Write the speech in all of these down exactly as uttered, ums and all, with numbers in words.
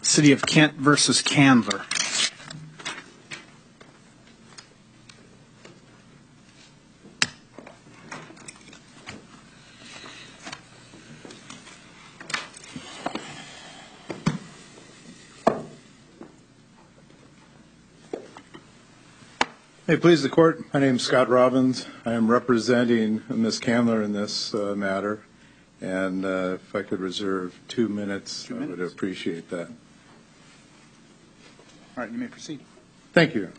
City of Kent versus Candler. Hey, please the court. My name is Scott Robbins. I am representing Miz Candler in this uh, matter, and uh, if I could reserve two minutes, Two I minutes. would appreciate that. All right, you may proceed. Thank you.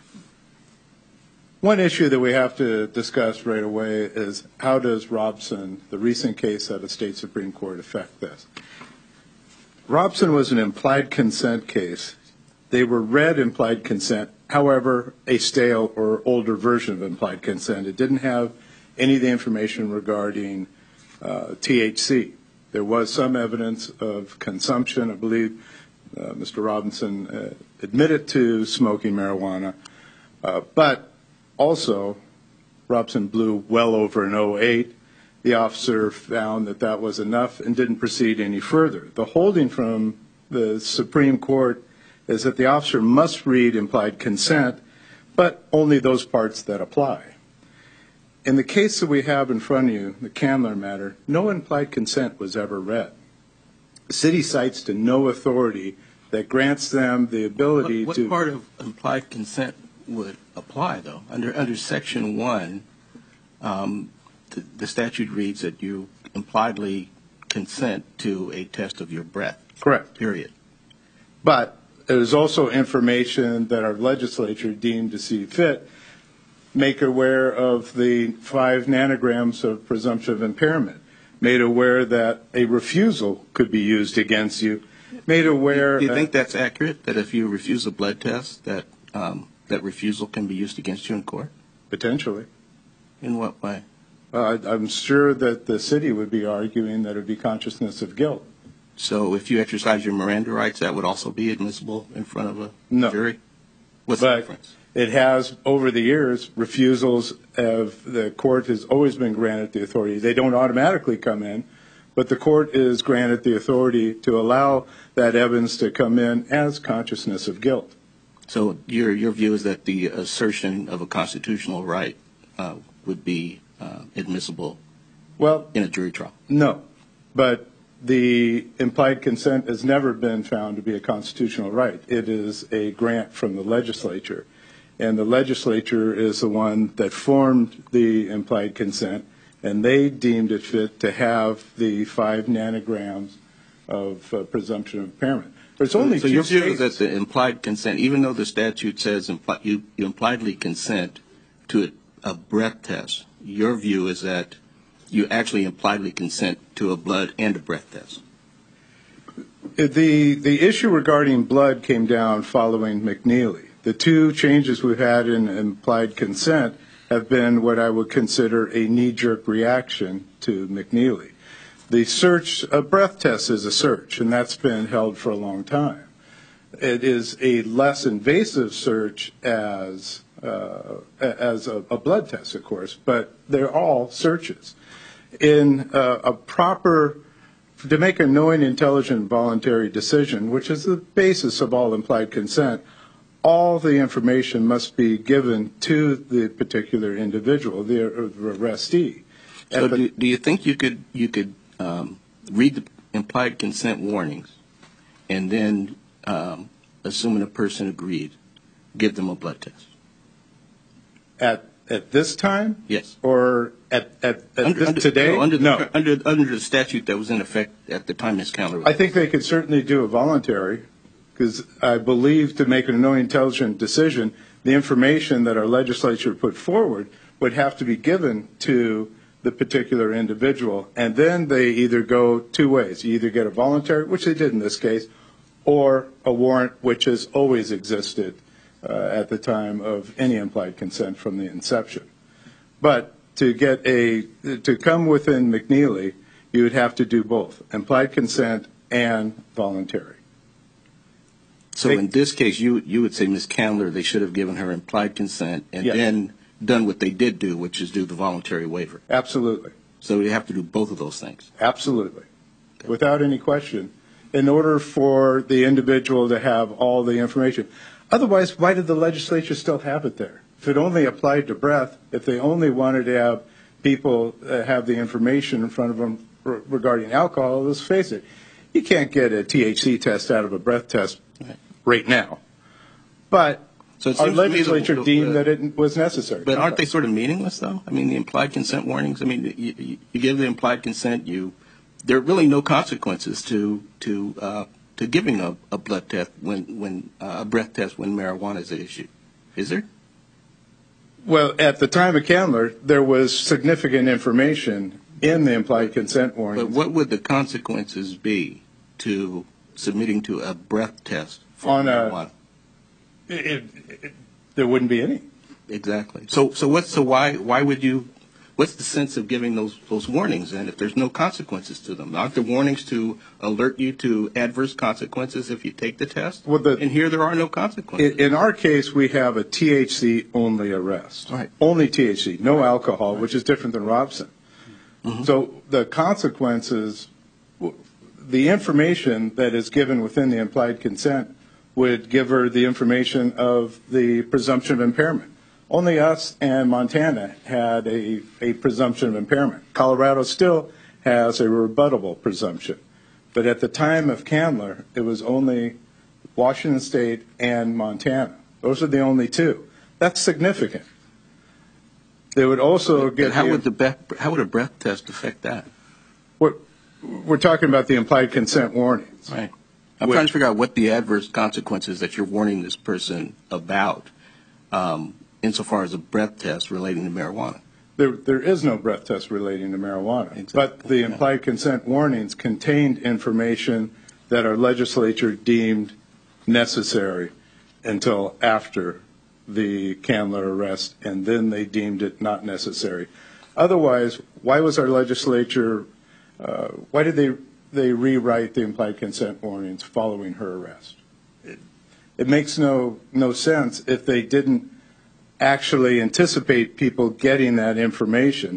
One issue that we have to discuss right away is how does Robson, the recent case at the State Supreme Court, affect this? Robson was an implied consent case. They were read implied consent, however, a stale or older version of implied consent. It didn't have any of the information regarding uh, T H C. There was some evidence of consumption. I believe uh, Mister Robinson uh, admitted to smoking marijuana, uh, but also Robson blew well over an oh eight. The officer found that that was enough and didn't proceed any further. The holding from the Supreme Court is that the officer must read implied consent, but only those parts that apply. In the case that we have in front of you, the Candler matter, no implied consent was ever read. The city cites to no authority that grants them the ability what, to... What part of implied consent would apply, though? Under under Section one, um, the, the statute reads that you impliedly consent to a test of your breath. Correct. Period. But there's also information that our legislature deemed to see fit, make aware of the five nanograms of presumption of impairment, made aware that a refusal could be used against you, made aware... Do you think that's accurate, that if you refuse a blood test, that um, that refusal can be used against you in court? Potentially. In what way? Uh, I'm sure that the city would be arguing that it would be consciousness of guilt. So if you exercise your Miranda rights, that would also be admissible in front of a No. jury? What's But the difference? it has, over the years, refusals of the court has always been granted the authority. They don't automatically come in, but the court is granted the authority to allow that evidence to come in as consciousness of guilt. So your your view is that the assertion of a constitutional right uh, would be uh, admissible Well, in a jury trial? no, but the implied consent has never been found to be a constitutional right. It is a grant from the legislature, and the legislature is the one that formed the implied consent, and they deemed it fit to have the five nanograms of uh, presumption of impairment. There's only so two your view is states- that the implied consent, even though the statute says impli- you, you impliedly consent to a, a breath test, your view is that you actually impliedly consent to a blood and a breath test. The the issue regarding blood came down following McNeely. The two changes we've had in implied consent have been what I would consider a knee-jerk reaction to McNeely. The search, a breath test is a search, and that's been held for a long time. It is a less invasive search as uh, as a, a blood test, of course, but they're all searches. In uh, a proper, to make a knowing, intelligent, voluntary decision, which is the basis of all implied consent, all the information must be given to the particular individual, the arrestee. So At the- do, do you think you could you could um, read the implied consent warnings and then, um, assuming a person agreed, give them a blood test? At at this time? Yes. Or at, at, at Under, this, under, today? no, under, the, no. under under the statute that was in effect at the time Miz Candler was. I think they could certainly do a voluntary, because I believe to make a knowing, intelligent decision, the information that our legislature put forward would have to be given to the particular individual, and then they either go two ways. You either get a voluntary, which they did in this case, or a warrant, which has always existed uh, at the time of any implied consent from the inception. But to get a, to come within McNeely, you would have to do both, implied consent and voluntary. So They- in this case, you you would say Miz Candler, they should have given her implied consent and Yes. then done what they did do, which is do the voluntary waiver. Absolutely. So you have to do both of those things. Absolutely. Without any question, in order for the individual to have all the information. Otherwise, why did the legislature still have it there? If it only applied to breath, if they only wanted to have people uh, have the information in front of them re- regarding alcohol, let's face it, you can't get a T H C test out of a breath test right now. But So it our seems to me the- legislature the- deemed the- that it was necessary. But aren't they sort of meaningless, though? I mean, the implied consent warnings, I mean, you, you, you give the implied consent, you, there are really no consequences to, to, uh, to giving a, a blood test when, when, uh, a breath test when marijuana is at issue. Is there? Well, at the time of Candler, there was significant information in the implied consent But warnings. what would the consequences be to submitting to a breath test for On a- marijuana? It, it, it, there wouldn't be any. Exactly. So, so what's so why why would you? What's the sense of giving those those warnings then if there's no consequences to them? Aren't the warnings to alert you to adverse consequences if you take the test? Well, the- and here there are no consequences. In, in our case, we have a T H C only arrest. Right. Only T H C, no alcohol, which is different than Robson. Mhm. So the consequences, w- the information that is given within the implied consent would give her the information of the presumption of impairment. Only us and Montana had a, a presumption of impairment. Colorado still has a rebuttable presumption. But at the time of Candler, it was only Washington State and Montana. Those are the only two. That's significant. They would also But get how the- would the breath, how would a breath test affect that? We're, we're talking about the implied consent warnings. Right. I'm Which- trying to figure out what the adverse consequences that you're warning this person about, um, insofar as a breath test relating to marijuana. There, there is no breath test relating to marijuana. Exactly. But the Yeah. implied consent warnings contained information that our legislature deemed necessary until after the Candler arrest, and then they deemed it not necessary. Otherwise, why was our legislature, uh, why did they, they rewrite the implied consent warnings following her arrest? It, it makes no, no sense if they didn't actually anticipate people getting that information.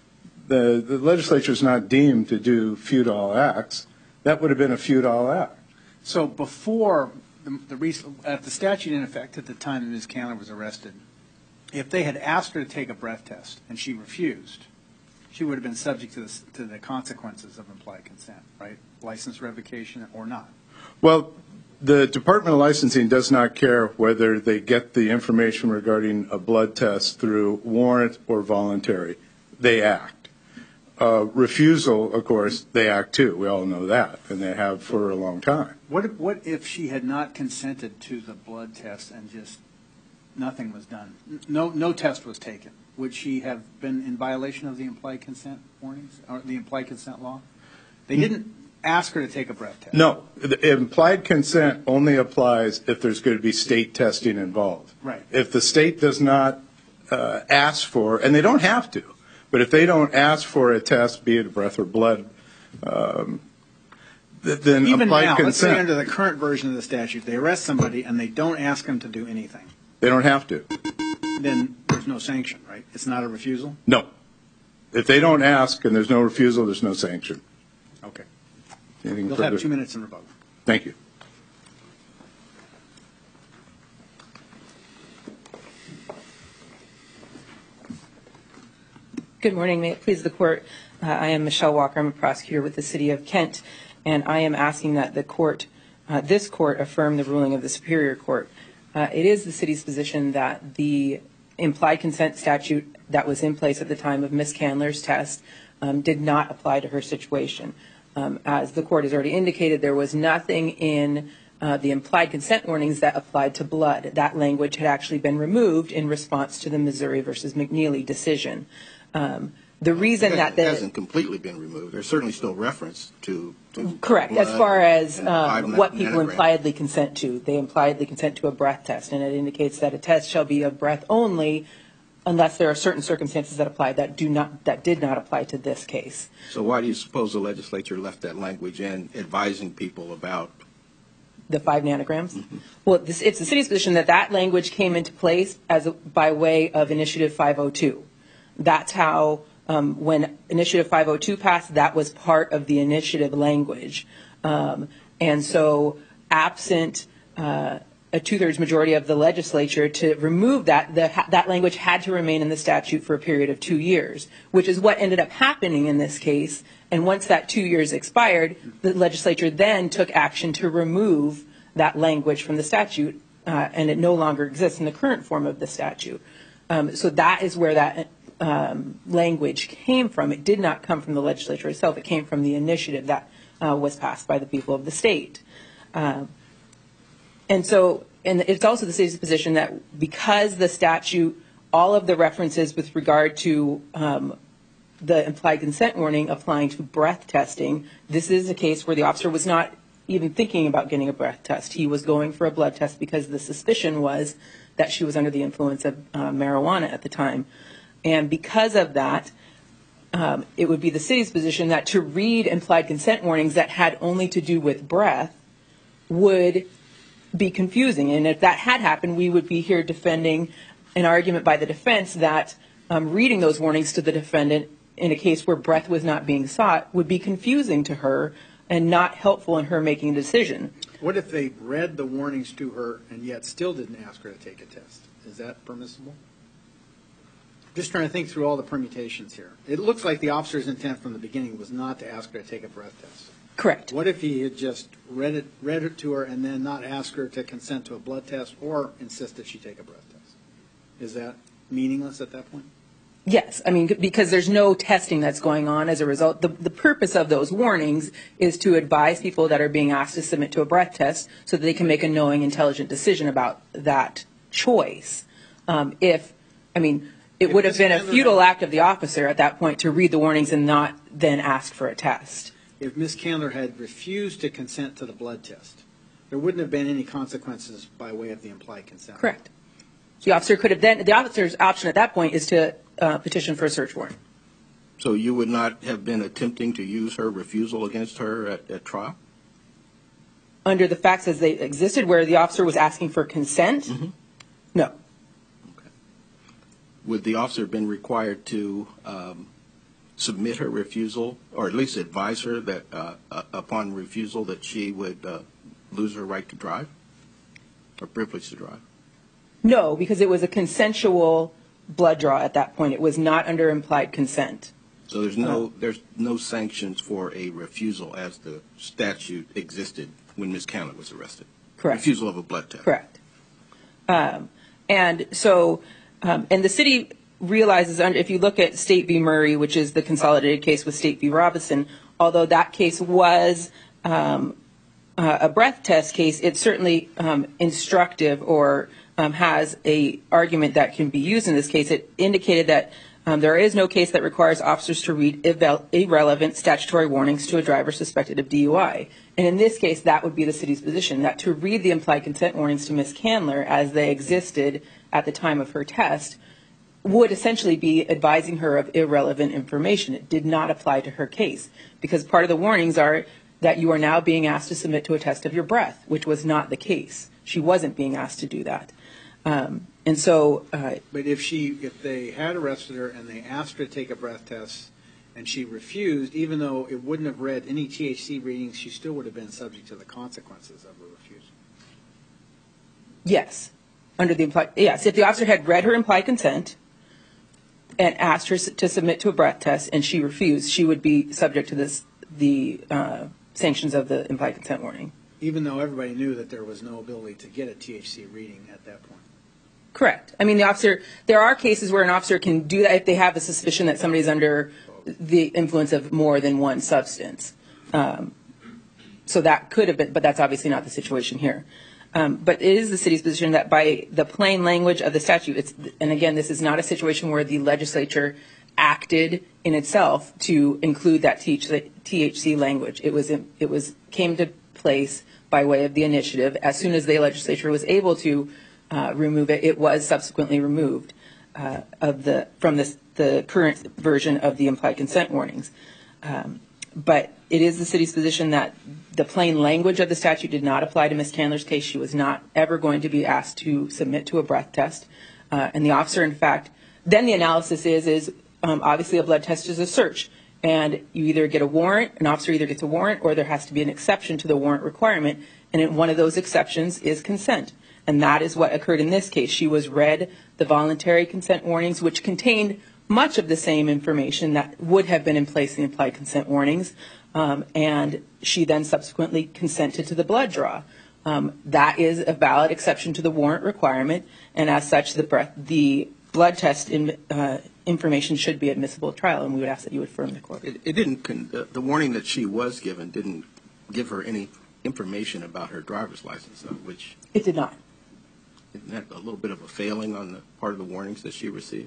The, the legislature is not deemed to do futile acts. That would have been a futile act. So before, the, the recent, at the statute in effect at the time that Miz Candler was arrested, if they had asked her to take a breath test and she refused, she would have been subject to the, to the consequences of implied consent, right? License revocation or not. Well, the Department of Licensing does not care whether they get the information regarding a blood test through warrant or voluntary. They act. Uh, refusal, of course, they act too. We all know that, and they have for a long time. What if, what if she had not consented to the blood test and just nothing was done? No, no test was taken. Would she have been in violation of the implied consent warnings or the implied consent law? They didn't ask her to take a breath test. No, the implied consent only applies if there's going to be state testing involved. Right. If the state does not uh, ask for, and they don't have to, but if they don't ask for a test, be it a breath or blood, um, th- then Even applied now, let's say consent, under the current version of the statute, they arrest somebody and they don't ask them to do anything. they don't have to. Then there's no sanction, right? It's not a refusal? No. If they don't ask and there's no refusal, there's no sanction. Okay. Anything You'll further? have two minutes in rebuttal. Thank you. Good morning. May it please the court. Uh, I am Michelle Walker. I'm a prosecutor with the City of Kent, and I am asking that the court, uh, this court, affirm the ruling of the Superior Court. Uh, it is the city's position that the implied consent statute that was in place at the time of Miz Candler's test um, did not apply to her situation. Um, as the court has already indicated, there was nothing in uh, the implied consent warnings that applied to blood. That language had actually been removed in response to the Missouri versus McNeely decision. Um, the reason It that the hasn't completely been removed. There's certainly still reference to, to correct as blood far as and five um, what people nanograms. impliedly consent to. They impliedly consent to a breath test, and it indicates that a test shall be of breath only, unless there are certain circumstances that apply that do not that did not apply to this case. So why do you suppose the legislature left that language in, advising people about? The five nanograms. Mm-hmm. Well, this, it's the city's position that that language came into place as a, by way of Initiative five oh two. That's how, um, when Initiative five oh two passed, that was part of the initiative language. Um, And so absent uh, a two-thirds majority of the legislature to remove that, the, that language had to remain in the statute for a period of two years, which is what ended up happening in this case. And once that two years expired, the legislature then took action to remove that language from the statute, uh, and it no longer exists in the current form of the statute. Um, so that is where that um, language came from. It did not come from the legislature itself. It came from the initiative that uh, was passed by the people of the state. Um, and so, and it's also the city's position that because the statute, all of the references with regard to um, the implied consent warning applying to breath testing, this is a case where the officer was not even thinking about getting a breath test. He was going for a blood test because the suspicion was that she was under the influence of uh, marijuana at the time. And because of that, um, it would be the city's position that to read implied consent warnings that had only to do with breath would be confusing. And if that had happened, we would be here defending an argument by the defense that um, reading those warnings to the defendant in a case where breath was not being sought would be confusing to her and not helpful in her making a decision. What if they read the warnings to her and yet still didn't ask her to take a test? Is that permissible? Just trying to think through all the permutations here. It looks like the officer's intent from the beginning was not to ask her to take a breath test. Correct. What if he had just read it, read it to her and then not ask her to consent to a blood test or insist that she take a breath test? Is that meaningless at that point? Yes, I mean, because there's no testing that's going on as a result. The, the purpose of those warnings is to advise people that are being asked to submit to a breath test so that they can make a knowing, intelligent decision about that choice. Um, if, I mean, it If would have Miz been a Candler futile had- act of the officer at that point to read the warnings and not then ask for a test. If Miz Candler had refused to consent to the blood test, there wouldn't have been any consequences by way of the implied consent. Correct. The officer could have then, the officer's option at that point is to uh, petition for a search warrant. So you would not have been attempting to use her refusal against her at, at trial? Under the facts as they existed, where the officer was asking for consent? Mm-hmm. No. Okay. Would the officer have been required to um, submit her refusal, or at least advise her that uh, uh, upon refusal that she would uh, lose her right to drive, or privilege to drive? No, because it was a consensual blood draw at that point. It was not under implied consent. So there's no there's no sanctions for a refusal as the statute existed when Miz Candler was arrested. Correct. Refusal of a blood test. Correct. Um, and so, um, and the city realizes, under, if you look at State v. Murray, which is the consolidated case with State v. Robinson, although that case was um, uh, a breath test case, it's certainly um, instructive or um, has a argument that can be used in this case. It indicated that um, there is no case that requires officers to read irre- irrelevant statutory warnings to a driver suspected of D U I. And in this case, that would be the city's position, that to read the implied consent warnings to Miz Candler as they existed at the time of her test would essentially be advising her of irrelevant information. It did not apply to her case because part of the warnings are that you are now being asked to submit to a test of your breath, which was not the case. She wasn't being asked to do that. Um, and so... Uh, But if she, if they had arrested her and they asked her to take a breath test and she refused, even though it wouldn't have read any T H C readings, she still would have been subject to the consequences of her refusal. Yes. Under the implied... Yes, if the officer had read her implied consent and asked her to submit to a breath test and she refused, she would be subject to this the uh, sanctions of the implied consent warning. Even though everybody knew that there was no ability to get a T H C reading at that point. Correct. I mean, the officer, there are cases where an officer can do that if they have a suspicion that somebody's under the influence of more than one substance. Um, so that could have been, but that's obviously not the situation here. Um, but it is the city's position that by the plain language of the statute, it's, and again, this is not a situation where the legislature acted in itself to include that T H C language. It was, it was, came to place by way of the initiative. As soon as the legislature was able to uh, remove it, it was subsequently removed uh, of the from this, the current version of the implied consent warnings. Um, but it is the city's position that the plain language of the statute did not apply to Miz Candler's case. She was not ever going to be asked to submit to a breath test. Uh, and the officer, in fact, then the analysis is, is um, obviously a blood test is a search. and you either get a warrant, an officer either gets a warrant, or there has to be an exception to the warrant requirement, and in one of those exceptions is consent. And that is what occurred in this case. She was read the voluntary consent warnings, which contained much of the same information that would have been in place in the implied consent warnings, um, and she then subsequently consented to the blood draw. Um, that is a valid exception to the warrant requirement, and as such, the, breath, the blood test in, uh, information should be admissible at trial, and we would ask that you affirm the court. It, it didn't. Con- the, the warning that she was given didn't give her any information about her driver's license, though, which It did not. isn't that a little bit of a failing on the part of the warnings that she received?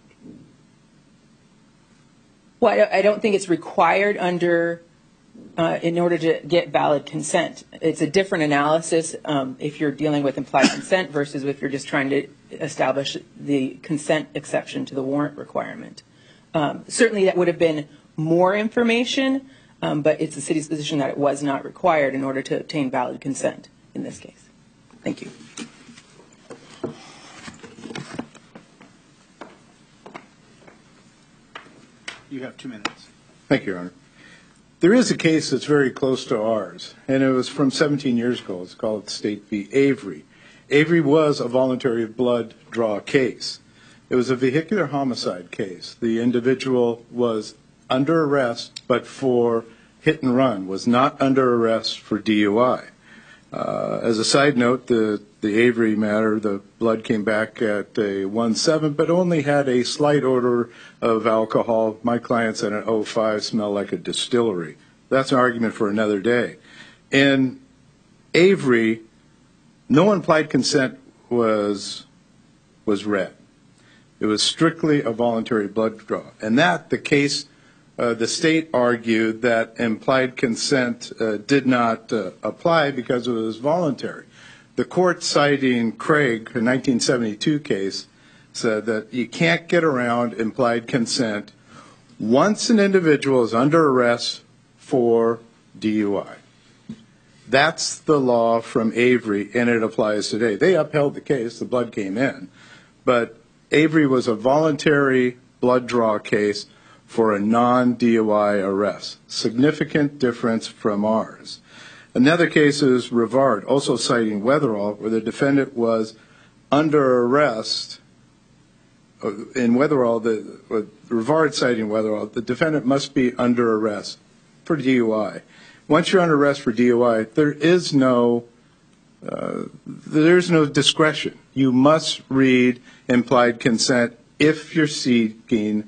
Well, I don't- I don't think it's required under, uh, in order to get valid consent. It's a different analysis um, if you're dealing with implied consent versus if you're just trying to establish the consent exception to the warrant requirement. Um, certainly that would have been more information, um, but it's the city's position that it was not required in order to obtain valid consent in this case. Thank you. You have two minutes. Thank you, Your Honor. There is a case that's very close to ours, and it was from seventeen years ago. It's called State v. Avery. Avery was a voluntary blood draw case. It was a vehicular homicide case. The individual was under arrest, but for hit and run, was not under arrest for D U I. Uh, as a side note, the, the Avery matter, the blood came back at a one seven, but only had a slight odor of alcohol. My client said an oh five smelled like a distillery. That's an argument for another day. In Avery, no implied consent was, was read. It was strictly a voluntary blood draw. And that, the case, uh, the state argued that implied consent uh, did not uh, apply because it was voluntary. The court, citing Craig, a nineteen seventy-two case, said that you can't get around implied consent once an individual is under arrest for D U I. That's the law from Avery, and it applies today. They upheld the case. The blood came in. But Avery was a voluntary blood draw case for a non-D U I arrest. Significant difference from ours. Another case is Rivard, also citing Weatherall, where the defendant was under arrest. In Weatherall, the, with Rivard citing Weatherall, the defendant must be under arrest for D U I. Once you're under arrest for D U I, there is no uh, there's no discretion. You must read implied consent if you're seeking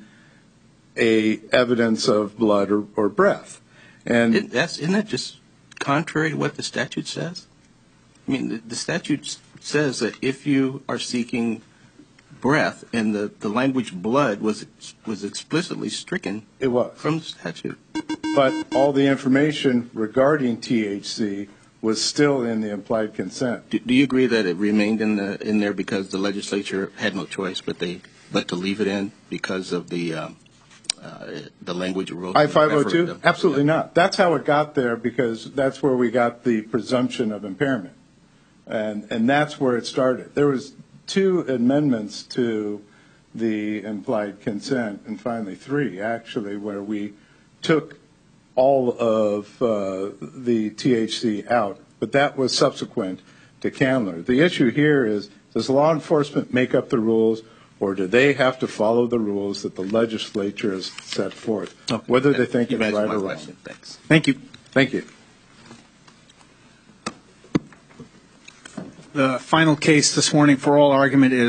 a evidence of blood or, or breath. And It, that's, isn't that just contrary to what the statute says? I mean, the, the statute says that if you are seeking breath, and the, the language blood was was explicitly stricken it was. from the statute. But all the information regarding T H C was still in the implied consent. Do, do you agree that it remained in the in there because the legislature had no choice but they but to leave it in because of the um, uh, the language rules? I five oh two? Absolutely not. That's how it got there, because that's where we got the presumption of impairment. And and that's where it started. There was two amendments to the implied consent, and finally three, actually, where we took all of uh, the T H C out, but that was subsequent to Candler. The issue here is, does law enforcement make up the rules, or do they have to follow the rules that the legislature has set forth, Okay. whether they think You've it's answered right my or wrong? question. Thanks. Thank you. Thank you. The final case this morning for oral argument is